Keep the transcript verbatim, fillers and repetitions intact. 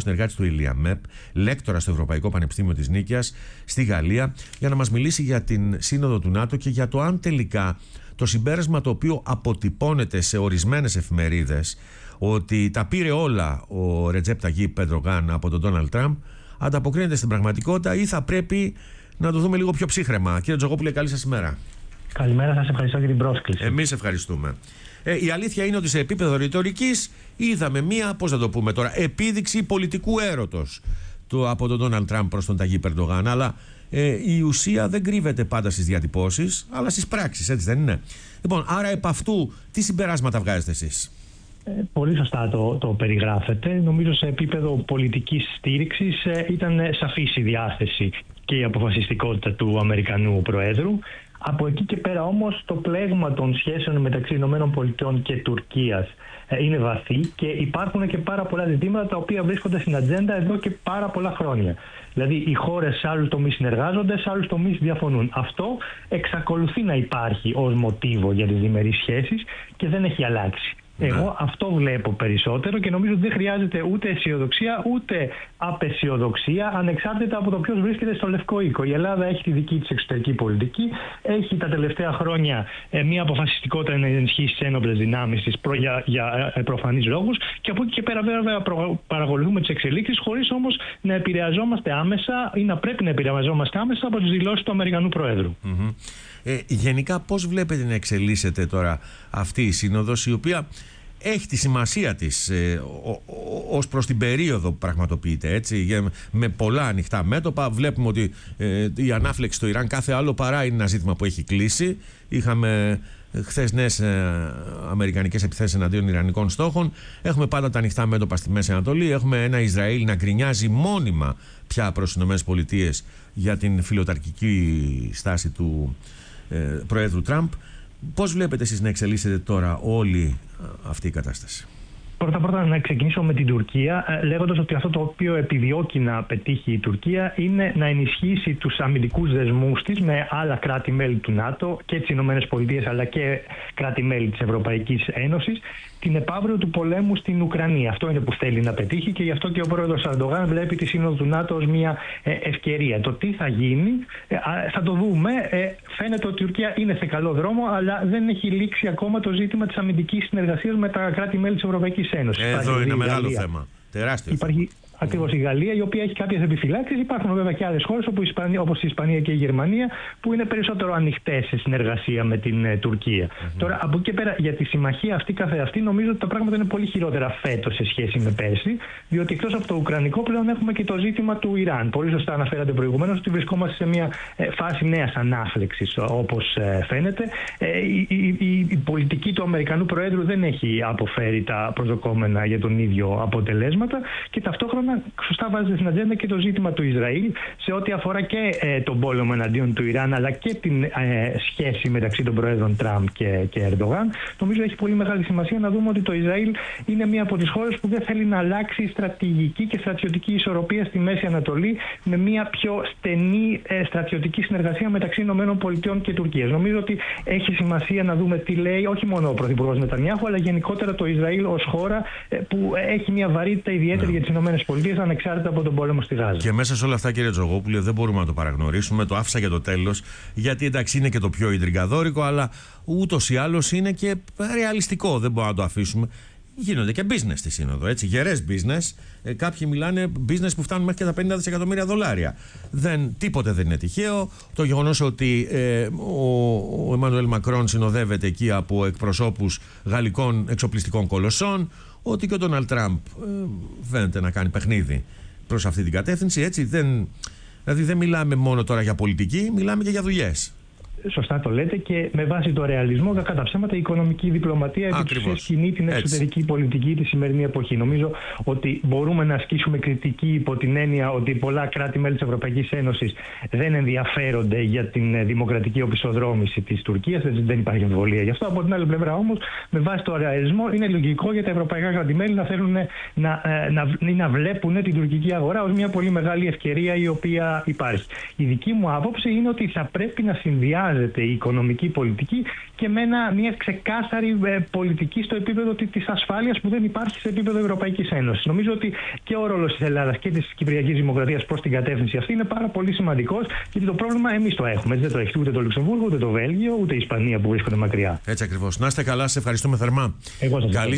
συνεργάτης του ΙΛΙΑΜΕΠ, λέκτορα στο Ευρωπαϊκό Πανεπιστήμιο της Νίκαιας στη Γαλλία, για να μας μιλήσει για την Σύνοδο του ΝΑΤΟ και για το αν τελικά το συμπέρασμα το οποίο αποτυπώνεται σε ορισμένες εφημερίδες, ότι τα πήρε όλα ο Ρετζέπ Ταγίπ Ερντογάν από τον Ντόναλντ Τραμπ, ανταποκρίνεται στην πραγματικότητα ή θα πρέπει να το δούμε λίγο πιο ψύχρεμα. Κύριε Τζογόπουλε, καλή σας ημέρα. Καλημέρα, σας ευχαριστώ για την πρόσκληση. Εμείς ευχαριστούμε. Ε, η αλήθεια είναι ότι σε επίπεδο ρητορικής είδαμε μία, πώς να το πούμε τώρα, επίδειξη πολιτικού έρωτος του, από τον Ντόναλντ Τραμπ προς τον Ταγίπ Ερντογάν. Αλλά ε, η ουσία δεν κρύβεται πάντα στις διατυπώσεις, αλλά στις πράξεις, έτσι δεν είναι? Λοιπόν, άρα επ' αυτού τι συμπεράσματα βγάζετε εσείς? Ε, πολύ σωστά το, το περιγράφετε. Νομίζω σε επίπεδο πολιτικής στήριξης ε, ήταν σαφής η διάθεση και η αποφασιστικότητα του Αμερικανού Προέδρου. Από εκεί και πέρα όμως το πλέγμα των σχέσεων μεταξύ ΗΠΑ και Τουρκίας ε, είναι βαθύ και υπάρχουν και πάρα πολλά ζητήματα τα οποία βρίσκονται στην ατζέντα εδώ και πάρα πολλά χρόνια. Δηλαδή οι χώρες σε άλλους τομείς συνεργάζονται, σε άλλους τομείς διαφωνούν. Αυτό εξακολουθεί να υπάρχει ως μοτίβο για τις διμερείς σχέσεις και δεν έχει αλλάξει. Εγώ αυτό βλέπω περισσότερο και νομίζω ότι δεν χρειάζεται ούτε αισιοδοξία ούτε απεσιοδοξία, ανεξάρτητα από το ποιος βρίσκεται στο Λευκό Οίκο. Η Ελλάδα έχει τη δική της εξωτερική πολιτική, έχει τα τελευταία χρόνια ε, μια αποφασιστικότητα να ενισχύσει τις ένοπλες δυνάμεις της προ, για, για ε, προφανείς λόγους, και από εκεί και πέρα βέβαια προ, παρακολουθούμε τις εξελίξεις, χωρίς όμως να επηρεαζόμαστε άμεσα ή να πρέπει να επηρεαζόμαστε άμεσα από τις δηλώσεις του Αμερικανού Προέδρου. Mm-hmm. Ε, γενικά πώς βλέπετε να εξελίσσεται τώρα αυτή η σύνοδος, η οποία έχει τη σημασία της ε, ως προς την περίοδο που πραγματοποιείται, έτσι, με πολλά ανοιχτά μέτωπα. Βλέπουμε ότι ε, η ανάφλεξη στο Ιράν κάθε άλλο παρά είναι ένα ζήτημα που έχει κλείσει. Είχαμε χθες νέες ε, αμερικανικές επιθέσεις εναντίον ιρανικών στόχων. Έχουμε πάντα τα ανοιχτά μέτωπα στη Μέση Ανατολή. Έχουμε ένα Ισραήλ να γκρινιάζει μόνιμα πια προς τις ΗΠΑ για την φιλοταρκική στάση του ε, Προέδρου Τραμπ. Πώς βλέπετε εσείς να εξελίσσεται τώρα όλη αυτή η κατάσταση? Πρώτα πρώτα να ξεκινήσω με την Τουρκία, λέγοντας ότι αυτό το οποίο επιδιώκει να πετύχει η Τουρκία είναι να ενισχύσει τους αμυντικούς δεσμούς της με άλλα κράτη-μέλη του ΝΑΤΟ και τις ΗΠΑ, αλλά και κράτη-μέλη της Ευρωπαϊκής Ένωσης, την επαύριο του πολέμου στην Ουκρανία. Αυτό είναι που θέλει να πετύχει και γι' αυτό και ο πρόεδρος Ερντογάν βλέπει τη Σύνοδο του ΝΑΤΟ ως μια ευκαιρία. Το τι θα γίνει θα το δούμε. Φαίνεται ότι η Τουρκία είναι σε καλό δρόμο, αλλά δεν έχει λήξει ακόμα το ζήτημα της αμυντικής συνεργασίας με τα κράτη-μέλη της Ευρωπαϊκής Ένωσης. Εδώ είναι μεγάλο θέμα. Τεράστιο. Υπάρχει ακριβώς η Γαλλία, η οποία έχει κάποιες επιφυλάξεις. Υπάρχουν βέβαια και άλλες χώρες όπως η Ισπανία και η Γερμανία, που είναι περισσότερο ανοιχτές σε συνεργασία με την ε, Τουρκία. Mm-hmm. Τώρα, από εκεί και πέρα, για τη συμμαχία αυτή καθεαυτή, νομίζω ότι τα πράγματα είναι πολύ χειρότερα φέτος σε σχέση με πέρσι, διότι εκτός από το Ουκρανικό πλέον έχουμε και το ζήτημα του Ιράν. Πολύ σωστά αναφέρατε προηγουμένως ότι βρισκόμαστε σε μια ε, φάση νέας ανάφλεξης, όπως ε, φαίνεται. Ε, η, η, η, η πολιτική του Αμερικανού Προέδρου δεν έχει αποφέρει τα προσδοκόμενα για τον ίδιο αποτελέσματα και ταυτόχρονα σωστά βάζετε στην ατζέντα και το ζήτημα του Ισραήλ σε ό,τι αφορά και ε, τον πόλεμο εναντίον του Ιράν, αλλά και την ε, σχέση μεταξύ των Προέδρων Τραμπ και, και Ερντογάν. Νομίζω έχει πολύ μεγάλη σημασία να δούμε ότι το Ισραήλ είναι μία από τις χώρες που δεν θέλει να αλλάξει στρατηγική και στρατιωτική ισορροπία στη Μέση Ανατολή με μία πιο στενή ε, στρατιωτική συνεργασία μεταξύ ΗΠΑ και Τουρκίας. Νομίζω ότι έχει σημασία να δούμε τι λέει όχι μόνο ο Πρωθυπουργός Νετανιάχου, αλλά γενικότερα το Ισραήλ ως χώρα ε, που έχει μία βαρύτητα ιδιαίτερη yeah. για τις ΗΠΑ, ανεξάρτητα από τον πόλεμο στη Γάζα. Και μέσα σε όλα αυτά, κύριε Τζογόπουλε, δεν μπορούμε να το παραγνωρίσουμε. Το άφησα για το τέλος, γιατί εντάξει είναι και το πιο ιντριγκαδόρικο, αλλά ούτως ή άλλως είναι και ρεαλιστικό. Δεν μπορούμε να το αφήσουμε. Γίνονται και business στη Σύνοδο, έτσι, γερές business. Ε, κάποιοι μιλάνε business που φτάνουν μέχρι και τα πενήντα δισεκατομμύρια δολάρια. Δεν, τίποτε δεν είναι τυχαίο. Το γεγονός ότι ε, ο, ο Εμμανουέλ Μακρόν συνοδεύεται εκεί από εκπροσώπους γαλλικών εξοπλιστικών κολοσσών, ότι και ο Ντόναλντ Τραμπ ε, φαίνεται να κάνει παιχνίδι προς αυτή την κατεύθυνση, έτσι. Δεν, δηλαδή δεν μιλάμε μόνο τώρα για πολιτική, μιλάμε και για δουλειές. Σωστά το λέτε, και με βάση το ρεαλισμό, κατά ψέματα, η οικονομική διπλωματία κινεί την εξωτερική Έτσι. πολιτική τη σημερινή εποχή. Νομίζω ότι μπορούμε να ασκήσουμε κριτική υπό την έννοια ότι πολλά κράτη-μέλη της Ευρωπαϊκής Ένωσης δεν ενδιαφέρονται για την δημοκρατική οπισθοδρόμηση της Τουρκίας. Δεν υπάρχει αμφιβολία γι' αυτό. Από την άλλη πλευρά όμως, με βάση το ρεαλισμό, είναι λογικό για τα ευρωπαϊκά κράτη-μέλη να θέλουν να, να, να, να βλέπουν την τουρκική αγορά ως μια πολύ μεγάλη ευκαιρία η οποία υπάρχει. Η δική μου άποψη είναι ότι θα πρέπει να συνδυάζει συνδυάζεται η οικονομική πολιτική και με ένα, μια ξεκάθαρη πολιτική στο επίπεδο της ασφάλειας που δεν υπάρχει σε επίπεδο Ευρωπαϊκής Ένωσης. Νομίζω ότι και ο ρόλος της Ελλάδας και της Κυπριακής Δημοκρατίας προς την κατεύθυνση αυτή είναι πάρα πολύ σημαντικός, γιατί το πρόβλημα εμείς το έχουμε. Δεν το έχει ούτε το Λουξεμβούργο, ούτε το Βέλγιο, ούτε η Ισπανία που βρίσκονται μακριά. Έτσι ακριβώς. Να είστε καλά, σε ευχαριστούμε θερμά. Εγώ σας ευχαριστώ.